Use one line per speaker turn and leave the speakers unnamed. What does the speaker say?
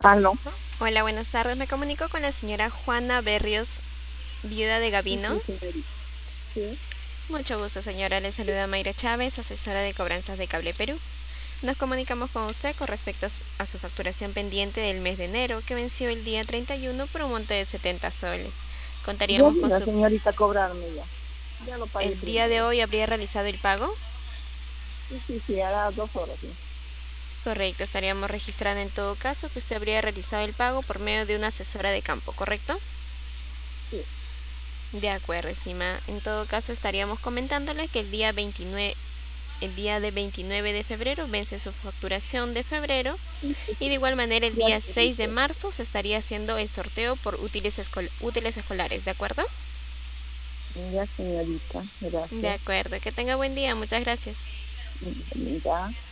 Aló.
Hola, buenas tardes. Me comunico con la señora Juana Berrios, viuda de
Sí,
Gavino.
sí, señorita. Sí.
Mucho gusto, señora. Le saluda Mayra Chávez, asesora de cobranzas de Cable Perú. Nos comunicamos con usted con respecto a su facturación pendiente del mes de enero, que venció el día 31 por un monto de 70 soles.
Ya
Contaríamos con
vino,
su...
señorita, a cobrarme ya. Ya lo pagué
¿El día de
primero.
hoy habría realizado el pago?
Sí, sí, sí, hará 2 horas, sí.
Correcto, estaríamos registrando en todo caso que usted habría realizado el pago por medio de una asesora de campo, ¿correcto?
Sí,
De acuerdo, estimada. En todo caso, estaríamos comentándole que el día de 29 de febrero vence su facturación de febrero
sí, sí,
y
sí.
de igual manera el
Ya
día
te
6 de
dije.
marzo se estaría haciendo el sorteo por útiles escolares, ¿de acuerdo?
Ya, señorita,
De
gracias.
acuerdo, que tenga buen día, muchas gracias.
Ya.